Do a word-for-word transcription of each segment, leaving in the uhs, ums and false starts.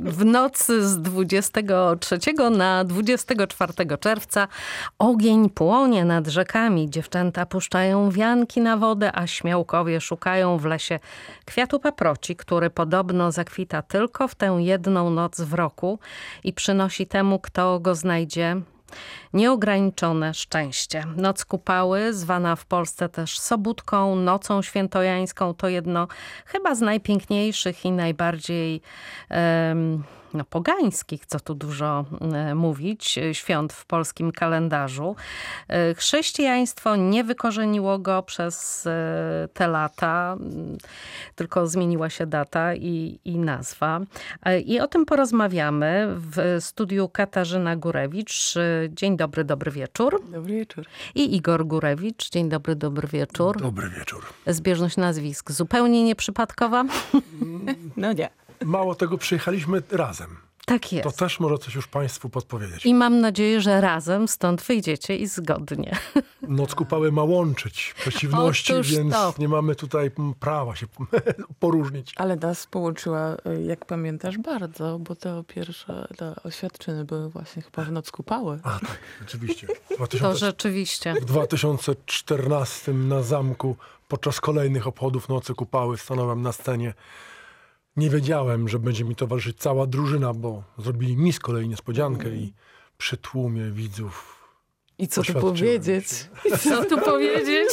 W nocy z dwudziestego trzeciego na dwudziestego czwartego czerwca ogień płonie nad rzekami. Dziewczęta puszczają wianki na wodę, a śmiałkowie szukają w lesie kwiatu paproci, który podobno zakwita tylko w tę jedną noc w roku i przynosi temu, kto go znajdzie, nieograniczone szczęście. Noc Kupały, zwana w Polsce też Sobótką, Nocą Świętojańską, to jedno chyba z najpiękniejszych i najbardziej um, no, pogańskich, co tu dużo e, mówić, świąt w polskim kalendarzu. E, chrześcijaństwo nie wykorzeniło go przez e, te lata, tylko zmieniła się data i, i nazwa. E, I o tym porozmawiamy w studiu Katarzyna Górewicz. Dzień dobry, dobry wieczór. Dobry wieczór. I Igor Górewicz. Dzień dobry, dobry wieczór. Dobry wieczór. Zbieżność nazwisk zupełnie nieprzypadkowa? No nie. Mało tego, przyjechaliśmy razem. Tak jest. To też może coś już państwu podpowiedzieć. I mam nadzieję, że razem stąd wyjdziecie i zgodnie. Noc Kupały ma łączyć przeciwności, Otóż więc to. nie mamy tutaj prawa się poróżnić. Ale nas połączyła, jak pamiętasz, bardzo, bo te pierwsze te oświadczyny były właśnie chyba w Noc Kupały. A tak, rzeczywiście. To rzeczywiście. W dwa tysiące czternastym na zamku podczas kolejnych obchodów Nocy Kupały stanąłem na scenie. Nie wiedziałem, że będzie mi towarzyszyć cała drużyna, bo zrobili mi z kolei niespodziankę mm. i przy tłumie widzów I co tu powiedzieć? I co tu powiedzieć?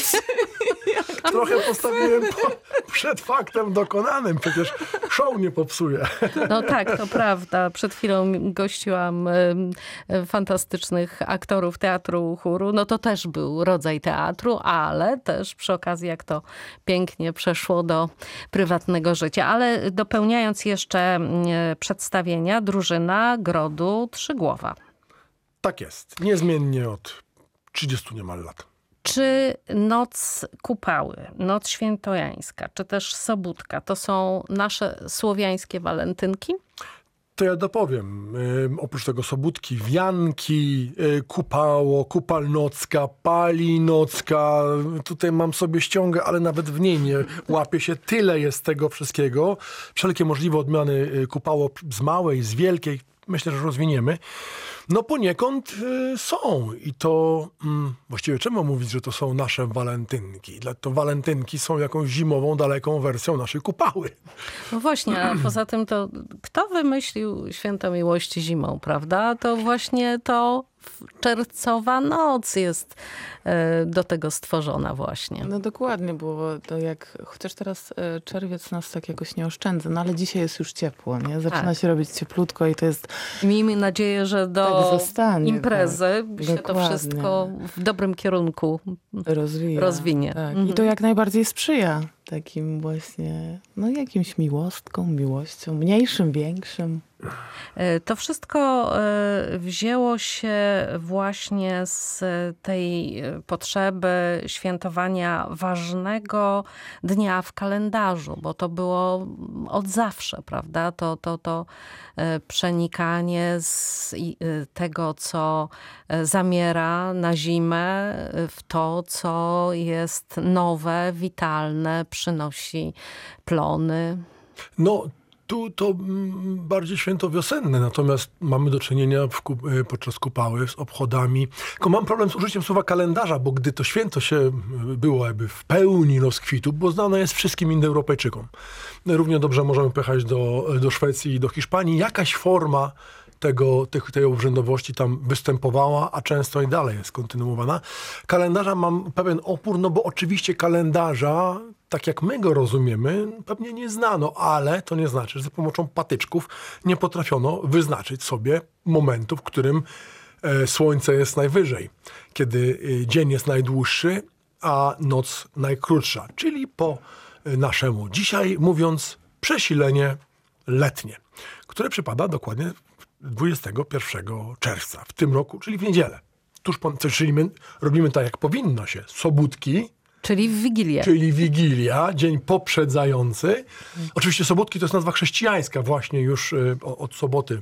Trochę postawiłem po, przed faktem dokonanym, przecież show nie popsuje. No tak, to prawda. Przed chwilą gościłam y, y, fantastycznych aktorów teatru chóru. No to też był rodzaj teatru, ale też przy okazji, jak to pięknie przeszło do prywatnego życia. Ale dopełniając jeszcze y, przedstawienia, drużyna Grodu Trzygłowa. Tak jest. Niezmiennie od trzydziestu niemal lat. Czy Noc Kupały, Noc Świętojańska, czy też Sobótka to są nasze słowiańskie walentynki? To ja dopowiem. Yy, oprócz tego Sobótki, wianki, yy, kupało, kupalnocka, palinocka. Tutaj mam sobie ściągę, ale nawet w niej nie łapie się. Tyle jest tego wszystkiego. Wszelkie możliwe odmiany yy, kupało z małej, z wielkiej. Myślę, że rozwiniemy. No poniekąd y, są. I to mm, właściwie czemu mówić, że to są nasze walentynki? Dla to walentynki są jakąś zimową, daleką wersją naszej Kupały. No właśnie, a poza tym to kto wymyślił Święto Miłości zimą, prawda? To właśnie to czerwcowa noc jest e, do tego stworzona właśnie. No dokładnie, bo to jak, chociaż teraz e, czerwiec nas tak jakoś nie oszczędza, no ale dzisiaj jest już ciepło, nie? Zaczyna tak. się robić cieplutko i to jest... Miejmy nadzieję, że do tak zostanie, imprezy tak. się Dokładnie. to wszystko w dobrym kierunku Rozwija. rozwinie. Tak. Mhm. I to jak najbardziej sprzyja takim właśnie, no jakimś miłostkom, miłością, mniejszym, większym. To wszystko wzięło się właśnie z tej potrzeby świętowania ważnego dnia w kalendarzu, bo to było od zawsze, prawda? To, to, to przenikanie z tego, co zamiera na zimę, w to, co jest nowe, witalne, przynosi plony. No, tu to bardziej święto wiosenne, natomiast mamy do czynienia w, podczas Kupały z obchodami. Tylko mam problem z użyciem słowa kalendarza, bo gdy to święto się było jakby w pełni rozkwitu, bo znane jest wszystkim Indoeuropejczykom. Równie dobrze możemy pojechać do, do Szwecji i do Hiszpanii. Jakaś forma tego, tych, tej obrzędowości tam występowała, a często i dalej jest kontynuowana. Kalendarza mam pewien opór, no bo oczywiście kalendarza, tak jak my go rozumiemy, pewnie nie znano, ale to nie znaczy, że za pomocą patyczków nie potrafiono wyznaczyć sobie momentu, w którym e, słońce jest najwyżej, kiedy e, dzień jest najdłuższy, a noc najkrótsza, czyli po e, naszemu dzisiaj mówiąc przesilenie letnie, które przypada dokładnie dwudziestego pierwszego czerwca w tym roku, czyli w niedzielę. Tuż po, czyli my robimy tak, jak powinno się. Sobótki, Czyli w Wigilię. Czyli Wigilia, dzień poprzedzający. Hmm. Oczywiście Sobótki to jest nazwa chrześcijańska, właśnie już y, od soboty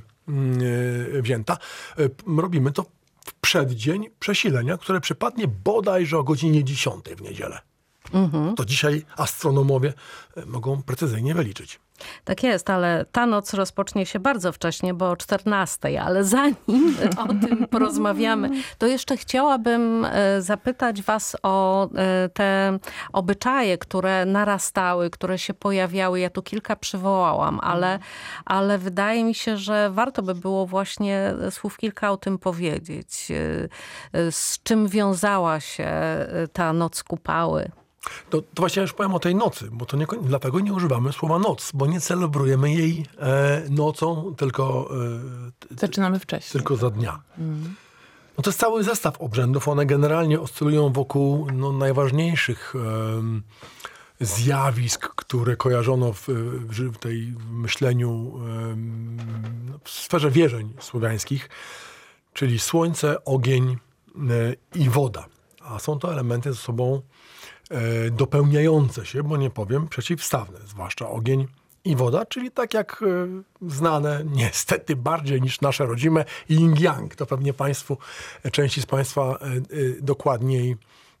y, wzięta. Y, robimy to w przeddzień przesilenia, które przypadnie bodajże o godzinie dziesiątej w niedzielę. Mm-hmm. To dzisiaj astronomowie y, mogą precyzyjnie wyliczyć. Tak jest, ale ta noc rozpocznie się bardzo wcześnie, bo o czternastej, ale zanim o tym porozmawiamy, to jeszcze chciałabym zapytać was o te obyczaje, które narastały, które się pojawiały. Ja tu kilka przywołałam, ale, ale wydaje mi się, że warto by było właśnie słów kilka o tym powiedzieć. Z czym wiązała się ta noc Kupały? To, to właśnie już powiem o tej nocy, bo to nie, dlatego nie używamy słowa noc, bo nie celebrujemy jej e, nocą, tylko... E, Zaczynamy wcześniej. Tylko za dnia. Mm. No to jest cały zestaw obrzędów. One generalnie oscylują wokół no, najważniejszych e, zjawisk, które kojarzono w, w tej myśleniu e, w sferze wierzeń słowiańskich, czyli słońce, ogień e, i woda. A są to elementy ze sobą dopełniające się, bo nie powiem przeciwstawne, zwłaszcza ogień i woda, czyli tak jak znane niestety bardziej niż nasze rodzime yin-yang. To pewnie państwu, części z państwa dokładniej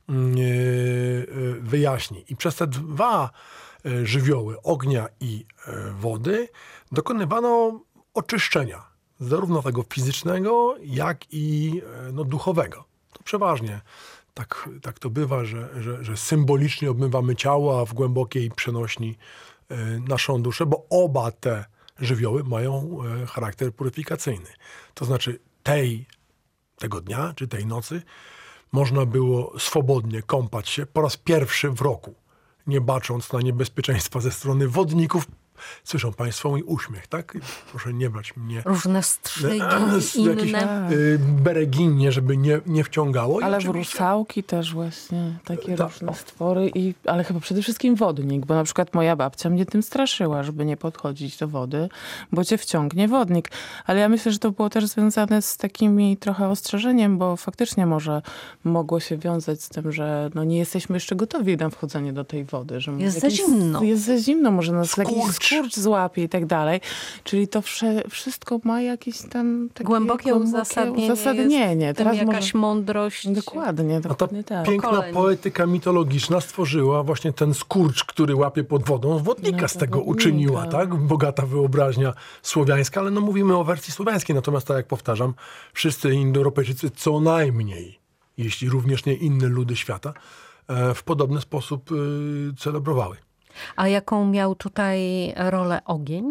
wyjaśni. I przez te dwa żywioły, ognia i wody, dokonywano oczyszczenia, zarówno tego fizycznego, jak i no, duchowego. To przeważnie Tak, tak to bywa, że, że, że symbolicznie obmywamy ciało, a w głębokiej przenośni y, naszą duszę, bo oba te żywioły mają y, charakter puryfikacyjny. To znaczy tej, tego dnia, czy tej nocy można było swobodnie kąpać się po raz pierwszy w roku, nie bacząc na niebezpieczeństwa ze strony wodników. Słyszą państwo mój uśmiech, tak? Proszę nie brać mnie. Różne strzygi, inne. Bereginie, żeby nie, nie wciągało. Ale w rusałki też właśnie, takie Ta. różne stwory. I, ale chyba przede wszystkim wodnik, bo na przykład moja babcia mnie tym straszyła, żeby nie podchodzić do wody, bo cię wciągnie wodnik. Ale ja myślę, że to było też związane z takimi trochę ostrzeżeniem, bo faktycznie może mogło się wiązać z tym, że no nie jesteśmy jeszcze gotowi na wchodzenie do tej wody. Że jest jakiś, za zimno. Jest za zimno, może nas jakiś skurcz złapie i tak dalej. Czyli to wsze, wszystko ma jakieś tam takie głębokie, głębokie uzasadnienie. uzasadnienie. Teraz jakaś może... mądrość. Dokładnie, dokładnie tak. Piękna Pokoleń. Poetyka mitologiczna stworzyła właśnie ten skurcz, który łapie pod wodą. Wodnika no, z tego wodnika. uczyniła, tak? Bogata wyobraźnia słowiańska, ale no mówimy o wersji słowiańskiej. Natomiast tak jak powtarzam, wszyscy Indoeuropejczycy co najmniej, jeśli również nie inne ludy świata, w podobny sposób celebrowały. A jaką miał tutaj rolę ogień?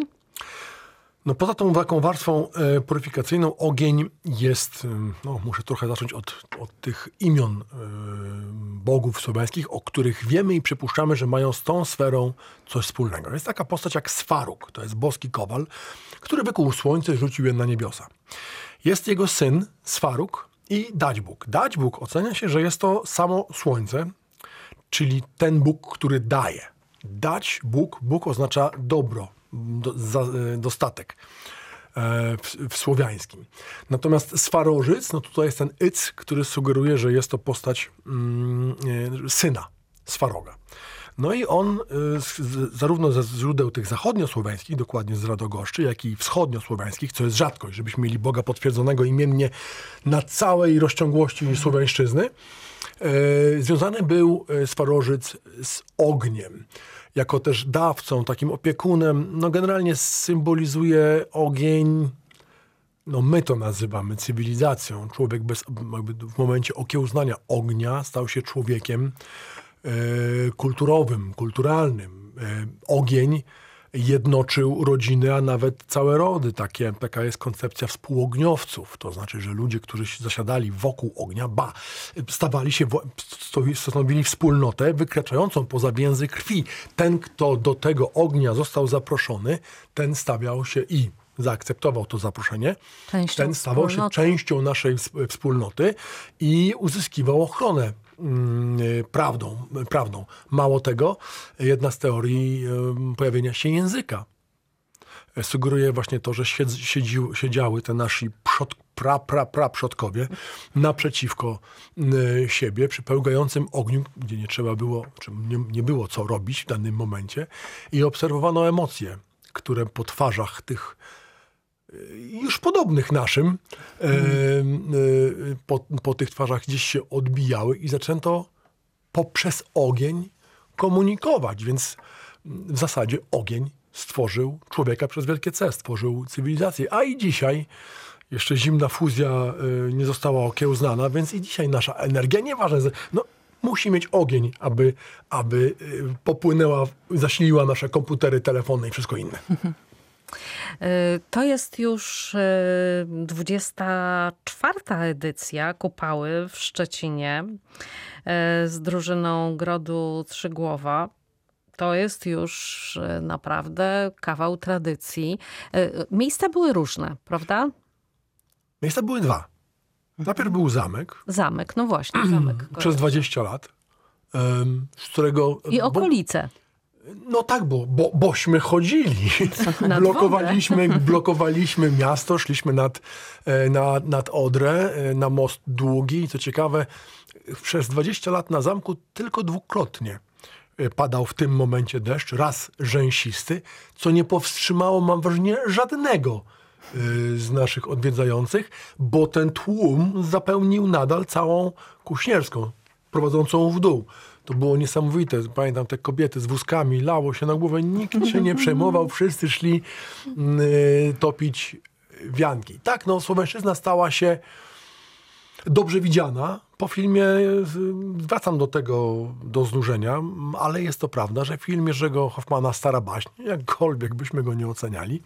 No poza tą taką warstwą e, puryfikacyjną ogień jest, no muszę trochę zacząć od, od tych imion e, bogów słowiańskich, o których wiemy i przypuszczamy, że mają z tą sferą coś wspólnego. Jest taka postać jak Sfaruk, to jest boski kowal, który wykuł słońce i rzucił je na niebiosa. Jest jego syn Sfaruk i Dać-Bóg. Dać-Bóg ocenia się, że jest to samo słońce, czyli ten Bóg, który daje. Dać Bóg, Bóg oznacza dobro, do, za, dostatek e, w, w słowiańskim. Natomiast Swarożyc, no tutaj jest ten Yc, który sugeruje, że jest to postać mm, e, syna Swaroga. No i on y, z, zarówno ze źródeł tych zachodniosłowiańskich, dokładnie z Radogoszczy, jak i wschodniosłowiańskich, co jest rzadkość, żebyśmy mieli Boga potwierdzonego imiennie na całej rozciągłości słowiańszczyzny, y, związany był Swarożyc z ogniem. Jako też dawcą, takim opiekunem, no generalnie symbolizuje ogień, no my to nazywamy cywilizacją. Człowiek bez, jakby w momencie okiełznania ognia stał się człowiekiem e, kulturowym, kulturalnym. E, ogień jednoczył rodziny, a nawet całe rody. Takie, taka jest koncepcja współogniowców. To znaczy, że ludzie, którzy zasiadali wokół ognia, ba, stawali się, stanowili wspólnotę wykraczającą poza więzy krwi. Ten, kto do tego ognia został zaproszony, ten stawiał się i zaakceptował to zaproszenie. Częścią ten stawał wspólnoty. się częścią naszej wspólnoty i uzyskiwał ochronę Prawdą, prawdą. Mało tego, jedna z teorii pojawienia się języka sugeruje właśnie to, że siedzi, siedziały te nasi przod, pra, pra, pra przodkowie naprzeciwko siebie przy pełgającym ogniu, gdzie nie trzeba było, czy nie, nie było co robić w danym momencie i obserwowano emocje, które po twarzach tych już podobnych naszym, mm. e, po, po tych twarzach gdzieś się odbijały i zaczęto poprzez ogień komunikować, więc w zasadzie ogień stworzył człowieka przez wielkie C, stworzył cywilizację. A i dzisiaj jeszcze zimna fuzja y, nie została okiełznana, więc i dzisiaj nasza energia, nieważne, no, musi mieć ogień, aby, aby y, popłynęła, zasiliła nasze komputery, telefony i wszystko inne. To jest już dwudziesta czwarta edycja Kupały w Szczecinie z drużyną Grodu Trzygłowa. To jest już naprawdę kawał tradycji. Miejsca były różne, prawda? Miejsca były dwa. Najpierw był zamek. Zamek, no właśnie, zamek. Przez dwadzieścia lat. Z którego... I okolice. Bo, no tak, bo, bo bośmy chodzili. blokowaliśmy, blokowaliśmy miasto, szliśmy nad, nad, nad Odrę, na most Długi. I co ciekawe, przez dwadzieścia lat na zamku tylko dwukrotnie padał w tym momencie deszcz, raz rzęsisty, co nie powstrzymało, mam wrażenie, żadnego z naszych odwiedzających, bo ten tłum zapełnił nadal całą Kuśnierską, prowadzącą w dół. To było niesamowite. Pamiętam te kobiety z wózkami, lało się na głowę, nikt się nie przejmował, wszyscy szli y, topić wianki. Tak, no, Słowiańszczyzna stała się dobrze widziana. Po filmie wracam do tego, do znużenia, ale jest to prawda, że film Jerzego Hoffmana Stara baśń, jakkolwiek byśmy go nie oceniali,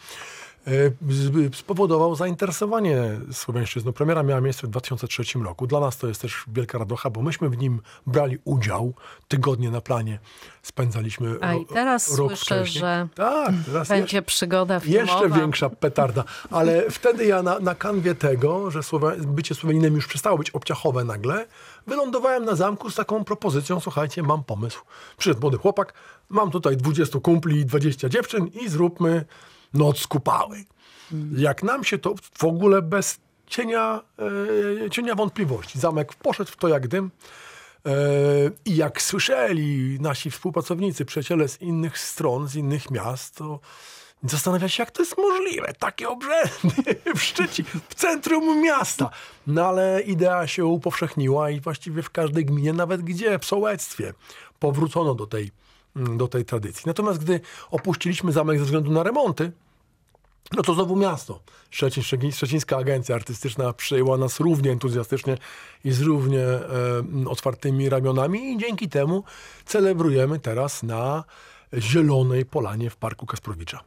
spowodował zainteresowanie Słowiańszczyzną. Premiera miała miejsce w dwa tysiące trzecim roku. Dla nas to jest też wielka radocha, bo myśmy w nim brali udział. Tygodnie na planie spędzaliśmy A i teraz rok słyszę, wcześniej. że tak, teraz będzie jeszcze, przygoda filmowa. Jeszcze większa petarda. Ale wtedy ja na, na kanwie tego, że Słowa, bycie Słowianinem już przestało być obciachowe nagle, wylądowałem na zamku z taką propozycją: słuchajcie, mam pomysł. Przyszedł młody chłopak, mam tutaj dwudziestu kumpli i dwadzieścia dziewczyn i zróbmy noc Kupały. Hmm. Jak nam się to w ogóle bez cienia, e, cienia wątpliwości. Zamek poszedł w to jak dym. E, I jak słyszeli nasi współpracownicy, przyjaciele z innych stron, z innych miast, to zastanawiali się, jak to jest możliwe. Takie obrzędy w Szczecinie, w centrum miasta. No ale idea się upowszechniła i właściwie w każdej gminie, nawet gdzie, w sołectwie, powrócono do tej do tej tradycji. Natomiast gdy opuściliśmy zamek ze względu na remonty, no to znowu miasto. Szczecin, Szczecińska Agencja Artystyczna przyjęła nas równie entuzjastycznie i z równie e, otwartymi ramionami i dzięki temu celebrujemy teraz na Zielonej Polanie w Parku Kasprowicza.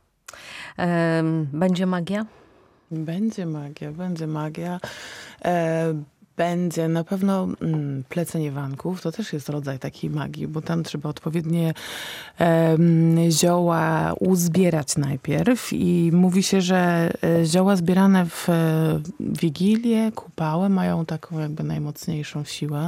Będzie magia? Będzie magia, będzie magia. E Będzie na pewno mm, plecenie wanków. To też jest rodzaj takiej magii, bo tam trzeba odpowiednie e, zioła uzbierać najpierw i mówi się, że zioła zbierane w e, Wigilię, Kupałę mają taką jakby najmocniejszą siłę.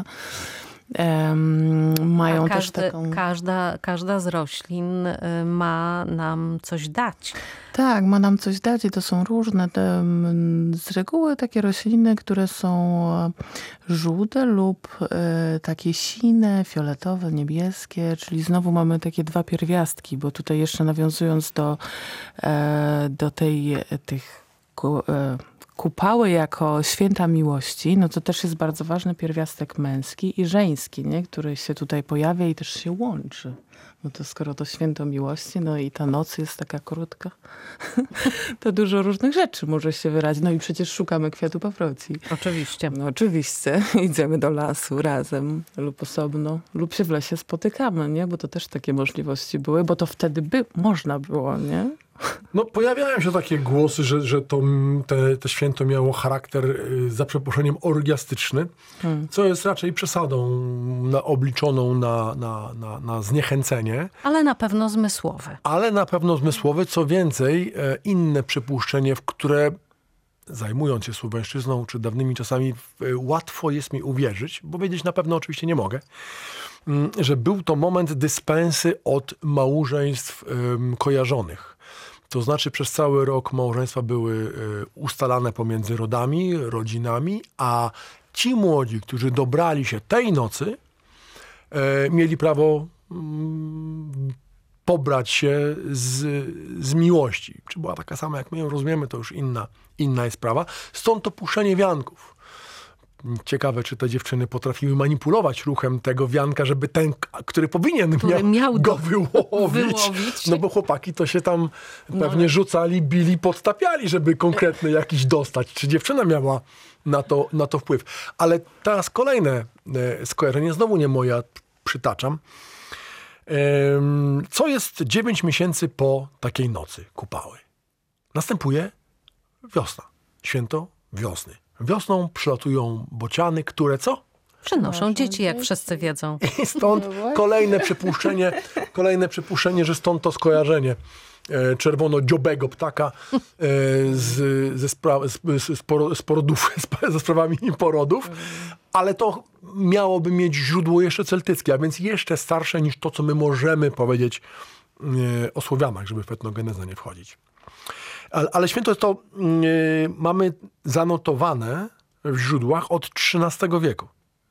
Um, mają A każdy, też taką... każda, każda z roślin ma nam coś dać. Tak, ma nam coś dać i to są różne. Te, z reguły takie rośliny, które są żółte lub e, takie sine, fioletowe, niebieskie, czyli znowu mamy takie dwa pierwiastki, bo tutaj jeszcze nawiązując do, e, do tej, tych e, Kupały jako święta miłości, no to też jest bardzo ważny pierwiastek męski i żeński, nie? Który się tutaj pojawia i też się łączy. No to skoro to święto miłości, no i ta noc jest taka krótka, to dużo różnych rzeczy może się wyrazić. No i przecież szukamy kwiatu paproci. Oczywiście. No oczywiście. Idziemy do lasu razem lub osobno, lub się w lesie spotykamy, nie? Bo to też takie możliwości były, bo to wtedy by można było, nie? No, pojawiają się takie głosy, że, że to, te, te święto miało charakter, za przeproszeniem, orgiastyczny, hmm. co jest raczej przesadą na, obliczoną na, na, na, na zniechęcenie. Ale na pewno zmysłowe. Ale na pewno zmysłowe. Co więcej, inne przypuszczenie, w które, zajmując się Słowiańszczyzną czy dawnymi czasami, łatwo jest mi uwierzyć, bo wiedzieć na pewno oczywiście nie mogę, że był to moment dyspensy od małżeństw um, kojarzonych. To znaczy przez cały rok małżeństwa były ustalane pomiędzy rodami, rodzinami, a ci młodzi, którzy dobrali się tej nocy, e, mieli prawo mm, pobrać się z, z miłości. Czy była taka sama, jak my ją rozumiemy, to już inna, inna jest sprawa. Stąd to puszczenie wianków. Ciekawe, czy te dziewczyny potrafiły manipulować ruchem tego wianka, żeby ten, który powinien Który miał, miał go do- wyłowić. wyłowić. No bo chłopaki to się tam pewnie ale- rzucali, bili, podtapiali, żeby konkretny jakiś dostać. Czy dziewczyna miała na to, na to wpływ? Ale teraz kolejne e, skojarzenie, znowu nie moja, przytaczam. Em, Co jest dziewięć miesięcy po takiej nocy kupały? Następuje wiosna. Święto wiosny. Wiosną przylatują bociany, które co? Przynoszą dzieci, jak wszyscy wiedzą. I stąd No właśnie. kolejne przypuszczenie, kolejne przypuszczenie, że stąd to skojarzenie e, czerwono-dziobego ptaka e, z, ze spra- z, z, z, poro- z porodów, z, ze sprawami porodów, ale to miałoby mieć źródło jeszcze celtyckie, a więc jeszcze starsze niż to, co my możemy powiedzieć e, o Słowianach, żeby w etnogenezę nie wchodzić. Ale, ale święto to e, mamy zanotowane w źródłach od trzynastego wieku.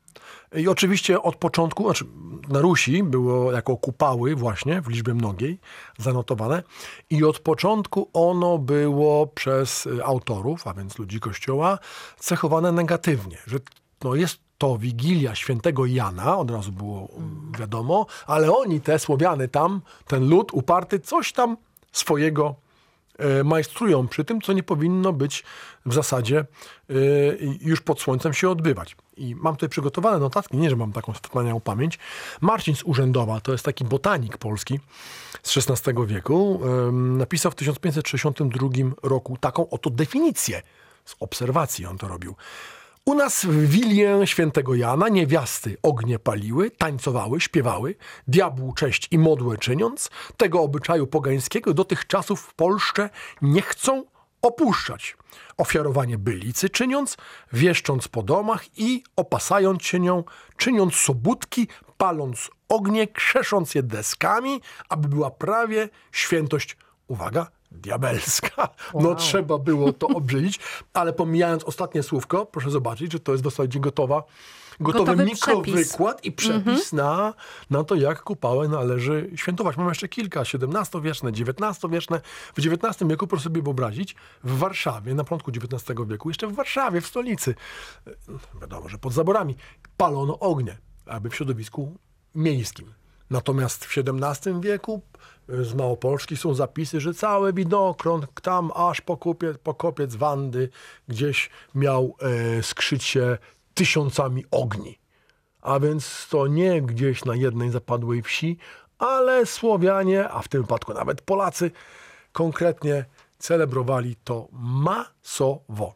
I oczywiście od początku, znaczy na Rusi było jako kupały właśnie w liczbie mnogiej zanotowane i od początku ono było przez autorów, a więc ludzi Kościoła, cechowane negatywnie, że no jest to Wigilia Świętego Jana, od razu było wiadomo, ale oni, te Słowiany tam, ten lud uparty, coś tam swojego e, majstrują przy tym, co nie powinno być w zasadzie e, już pod słońcem się odbywać. I mam tutaj przygotowane notatki, nie, że mam taką wspaniałą pamięć. Marcin z Urzędowa, to jest taki botanik polski z szesnastego wieku, em, napisał w tysiąc pięćset sześćdziesiątym drugim roku taką oto definicję. Z obserwacji on to robił. U nas w Wilię Świętego Jana niewiasty ognie paliły, tańcowały, śpiewały, diabłu cześć i modłę czyniąc, tego obyczaju pogańskiego do tych czasów w Polsce nie chcą opuszczać. Ofiarowanie bylicy czyniąc, wieszcząc po domach i opasając się nią, czyniąc sobótki, paląc ognie, krzesząc je deskami, aby była prawie świętość, uwaga, diabelska. No Wow. trzeba było to obrzydzić, ale pomijając ostatnie słówko, proszę zobaczyć, że to jest w zasadzie gotowa, gotowy, Gotowy mikrowykład i przepis na, na to, jak kupałę należy świętować. Mam jeszcze kilka, siedemnastowieczne, dziewiętnastowieczne. W dziewiętnastym wieku, proszę sobie wyobrazić, w Warszawie, na początku dziewiętnastego wieku, jeszcze w Warszawie, w stolicy, wiadomo, że pod zaborami, palono ognie, aby w środowisku miejskim. Natomiast w siedemnastym wieku z Małopolski są zapisy, że cały widokron tam aż po kupiec, po kopiec Wandy gdzieś miał e, skrzyć się tysiącami ogni. A więc to nie gdzieś na jednej zapadłej wsi, ale Słowianie, a w tym wypadku nawet Polacy, konkretnie celebrowali to masowo.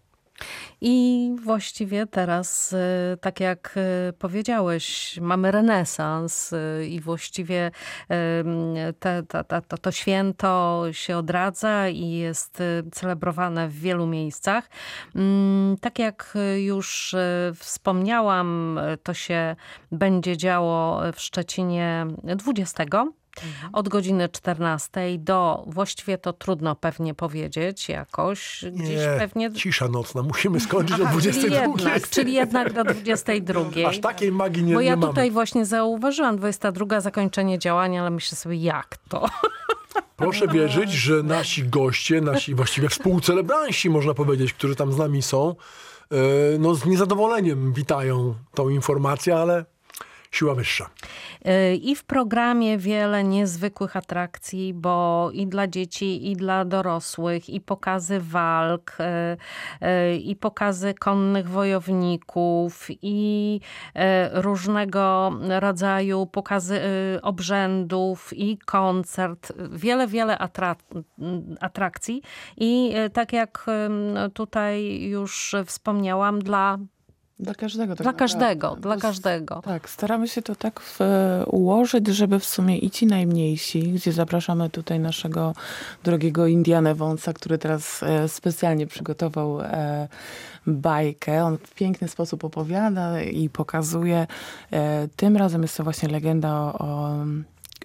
I właściwie teraz, y, tak jak y, powiedziałeś, mamy renesans y, i właściwie y, te, ta, ta, to, to święto się odradza i jest y, celebrowane w wielu miejscach. Mm, Tak jak już y, wspomniałam, y, to się będzie działo w Szczecinie dwudziestego. Od godziny czternastej do, właściwie to trudno pewnie powiedzieć jakoś, gdzieś Nie, pewnie... cisza nocna, musimy skończyć o Aha, dwudziestej czyli drugiej. jednak, czyli jednak do dwudziestej drugiej. Aż takiej magii nie, Bo ja nie tutaj mamy. właśnie zauważyłam dwudziesta druga zakończenie działania, ale myślę sobie, jak to? Proszę wierzyć, że nasi goście, nasi właściwie współcelebranci, można powiedzieć, którzy tam z nami są, e, no z niezadowoleniem witają tą informację, ale siła wyższa. I w programie wiele niezwykłych atrakcji, bo i dla dzieci, i dla dorosłych, i pokazy walk, i pokazy konnych wojowników, i różnego rodzaju pokazy obrzędów, i koncert. Wiele, wiele atrak- atrakcji. I tak jak tutaj już wspomniałam, dla Dla każdego. Tak Dla naprawdę. każdego, dla To każdego. Tak, staramy się to tak w, ułożyć, żeby w sumie i ci najmniejsi, gdzie zapraszamy tutaj naszego drogiego Indiana Wąsa, który teraz e, specjalnie przygotował e, bajkę. On w piękny sposób opowiada i pokazuje. E, tym razem jest to właśnie legenda o, o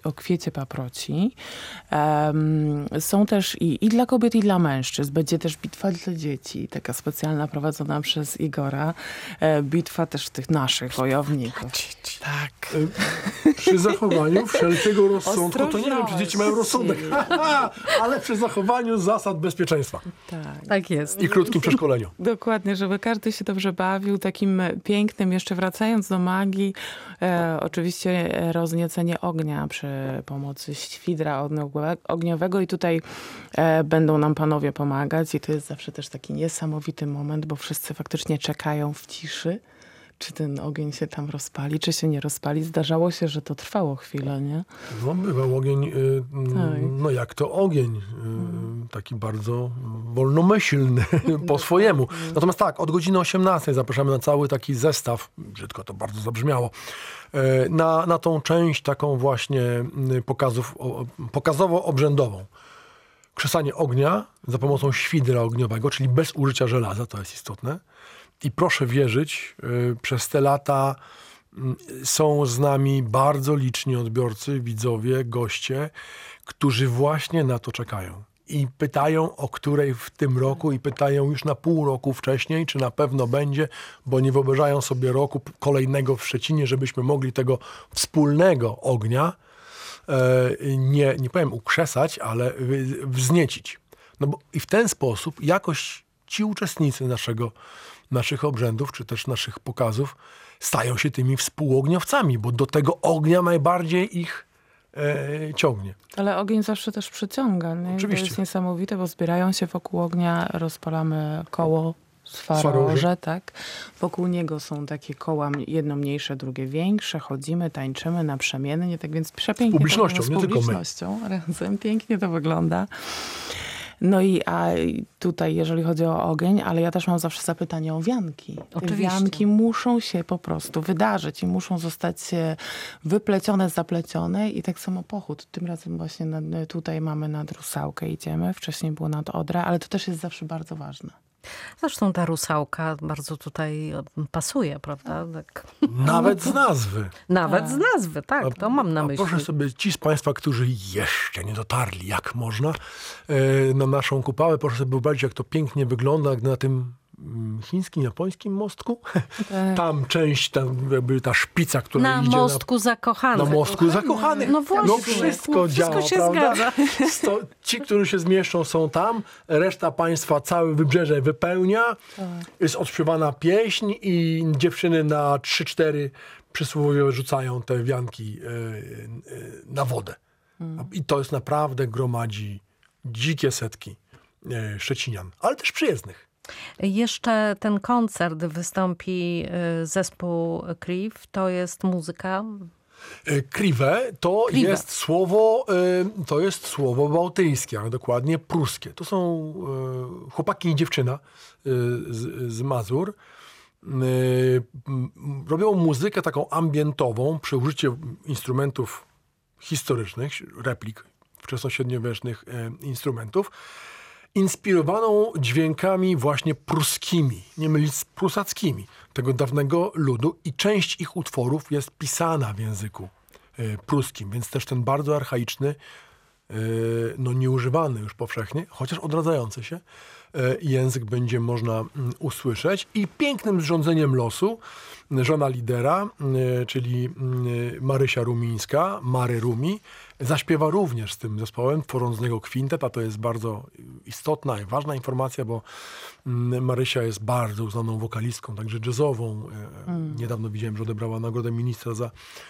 o kwiecie paproci. Um, są też i, i dla kobiet, i dla mężczyzn. Będzie też bitwa dla dzieci, taka specjalna prowadzona przez Igora. E, bitwa też tych naszych wojowników. Tak. E, przy zachowaniu wszelkiego rozsądku, to nie wiem, czy dzieci mają rozsądek, ale przy zachowaniu zasad bezpieczeństwa. Tak. Tak jest. I krótkim przeszkoleniu. Dokładnie, żeby każdy się dobrze bawił, takim pięknym, jeszcze wracając do magii, e, oczywiście rozniecenie ognia przy pomocy świdra ogniowego i tutaj e, będą nam panowie pomagać i to jest zawsze też taki niesamowity moment, bo wszyscy faktycznie czekają w ciszy, czy ten ogień się tam rozpali, czy się nie rozpali. Zdarzało się, że to trwało chwilę, nie? No, bywał ogień, y, Tak. no jak to ogień, y, taki bardzo wolnomyślny po swojemu. Natomiast tak, od godziny osiemnastej zapraszamy na cały taki zestaw, brzydko to bardzo zabrzmiało, y, na, na tą część taką właśnie y, pokazów, o, pokazowo-obrzędową. Krzesanie ognia za pomocą świdra ogniowego, czyli bez użycia żelaza, to jest istotne. I proszę wierzyć, y, przez te lata y, są z nami bardzo liczni odbiorcy, widzowie, goście, którzy właśnie na to czekają. I pytają, o której w tym roku, i pytają już na pół roku wcześniej, czy na pewno będzie, bo nie wyobrażają sobie roku kolejnego w Szczecinie, żebyśmy mogli tego wspólnego ognia y, nie, nie powiem ukrzesać, ale y, wzniecić. No bo i w ten sposób jakoś ci uczestnicy naszego naszych obrzędów, czy też naszych pokazów, stają się tymi współogniowcami, bo do tego ognia najbardziej ich e, ciągnie. Ale ogień zawsze też przyciąga. Nie? Oczywiście. To jest niesamowite, bo zbierają się wokół ognia, rozpalamy koło swaroże, tak? Wokół niego są takie koła, jedno mniejsze, drugie większe. Chodzimy, tańczymy naprzemiennie, tak więc przepięknie. Z publicznością, to, nie z tylko my. publicznością razem. Pięknie to wygląda. No i a tutaj, jeżeli chodzi o ogień, ale ja też mam zawsze zapytanie o wianki. Te Oczywiście. wianki muszą się po prostu wydarzyć i muszą zostać wyplecione, zaplecione i tak samo pochód. Tym razem właśnie nad, tutaj mamy nad Rusałkę idziemy, wcześniej było nad Odrę, ale to też jest zawsze bardzo ważne. Zresztą ta rusałka bardzo tutaj pasuje, prawda? Tak. Nawet z nazwy. Nawet z nazwy, tak, to mam na A myśli. proszę sobie, ci z Państwa, którzy jeszcze nie dotarli, jak można, e, na naszą kupałę, proszę sobie wyobrazić, jak to pięknie wygląda, jak na tym mm, chińskim, japońskim mostku. Tak. Tam część, tam jakby ta szpica, która Na idzie mostku zakochanych. na mostku zakochanych. No właśnie. No wszystko Wszystko działa, się prawda? zgadza. Sto, ci, którzy się zmieszczą, są tam. Reszta państwa całe wybrzeże wypełnia. Jest odśpiewana pieśń i dziewczyny na trzy cztery przysłowiowo rzucają te wianki e, e, na wodę. I to jest naprawdę gromadzi dzikie setki e, szczecinian, ale też przyjezdnych. Jeszcze ten koncert wystąpi y, zespół Kriw. To jest muzyka. E, Kriwe to Kriwe. jest słowo, e, to jest słowo bałtyckie, a dokładnie pruskie. To są e, chłopaki i dziewczyna e, z, z Mazur. E, m, robią muzykę taką ambientową przy użyciu instrumentów historycznych, replik wczesnośredniowiecznych e, instrumentów, inspirowaną dźwiękami właśnie pruskimi, nie mylić z prusackimi, tego dawnego ludu, i część ich utworów jest pisana w języku y, pruskim, więc też ten bardzo archaiczny, y, no nieużywany już powszechnie, chociaż odradzający się, y, język będzie można y, usłyszeć. I pięknym zrządzeniem losu żona lidera, y, czyli y, Marysia Rumińska, Mary Rumi, zaśpiewa również z tym zespołem, tworząc z niego kwintet, a to jest bardzo istotna i ważna informacja, bo Marysia jest bardzo uznaną wokalistką, także jazzową. Mm. Niedawno widziałem, że odebrała nagrodę ministra za,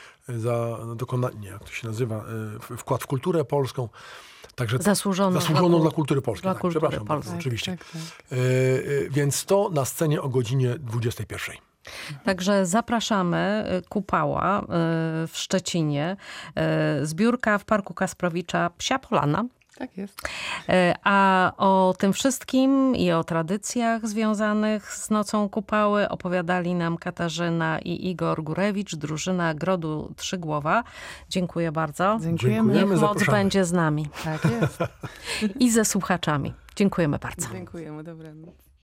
za dokonanie, jak to się nazywa, wkład w kulturę polską. Także Zasłużoną, zasłużoną dla, dla kultury polskiej. dla Tak, kultury przepraszam polskiej. bardzo, oczywiście. Tak, tak. E, e, więc to na scenie o godzinie dwudziestej pierwszej. Także zapraszamy. Kupała y, w Szczecinie. Y, Zbiórka w Parku Kasprowicza Psia Polana. Tak jest. Y, A o tym wszystkim i o tradycjach związanych z Nocą Kupały opowiadali nam Katarzyna i Igor Górewicz, drużyna Grodu Trzygłowa. Dziękuję bardzo. Dziękujemy. Niech Dziękujemy, moc zapraszamy. będzie z nami Tak jest. i ze słuchaczami. Dziękujemy bardzo. Dziękujemy, dobranoc.